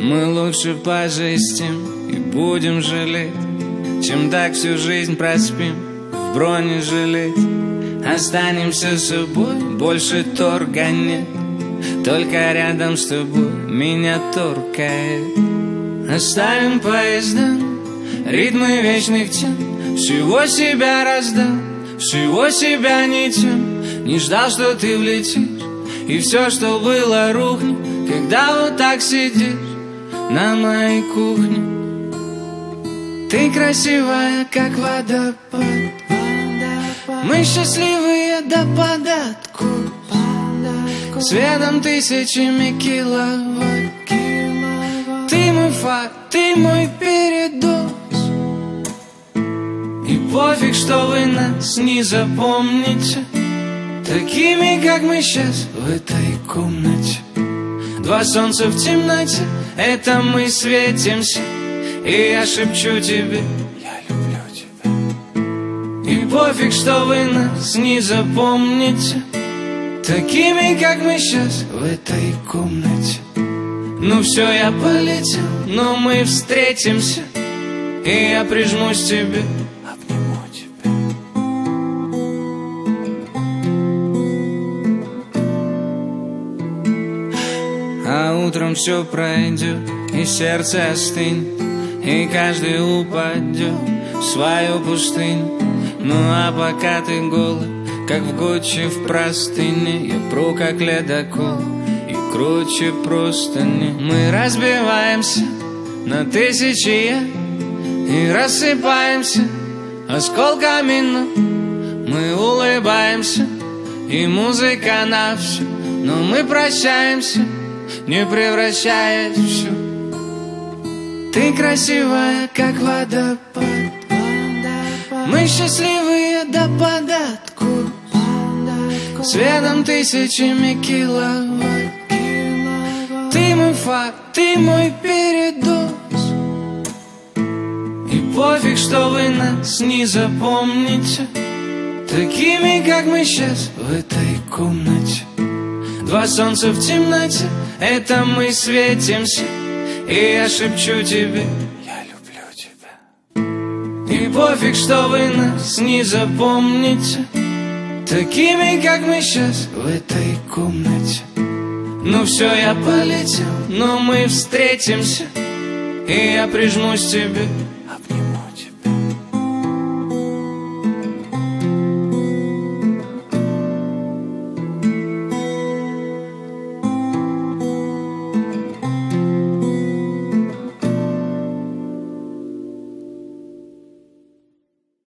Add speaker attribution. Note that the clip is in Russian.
Speaker 1: Мы лучше пожестим и будем жалеть, чем так всю жизнь проспим в бронежилет. Останемся собой, больше торга нет, только рядом с тобой меня торкает. Оставим поезда, ритмы вечных тем, всего себя раздал, всего себя не тем. Не ждал, что ты влетишь, и все, что было, рухнет, когда вот так сидишь на моей кухне. Ты красивая, как водопад, мы счастливые до податку, светом тысячами киловатт. Ты мой факт, ты мой передоз, и пофиг, что вы нас не запомните такими, как мы сейчас в этой комнате. Два солнца в темноте, это мы светимся, и я шепчу тебе: я люблю тебя. И пофиг, что вы нас не запомните такими, как мы сейчас в этой комнате. Ну все, я полетел, но мы встретимся, и я прижмусь к тебе, обниму тебя. А утром все пройдет, и сердце остынет, и каждый упадет в свою пустыню. Ну а пока ты голый, как в Гуччи в простыне, я пру как ледокол и круче простыни. Мы разбиваемся на тысячи и рассыпаемся осколками, но мы улыбаемся, и музыка на все. Но мы прощаемся, не превращаясь в все. Ты красивая, как водопад, мы счастливые до податку, светом тысячами киловатт. Ты мой факт, ты мой передоз, и пофиг, что вы нас не запомните такими, как мы сейчас в этой комнате. Два солнца в темноте, это мы светимся, и я шепчу тебе: я люблю тебя. И пофиг, что вы нас не запомните такими, как мы сейчас в этой комнате. Ну все, я полетел, но мы встретимся, и я прижмусь к тебе.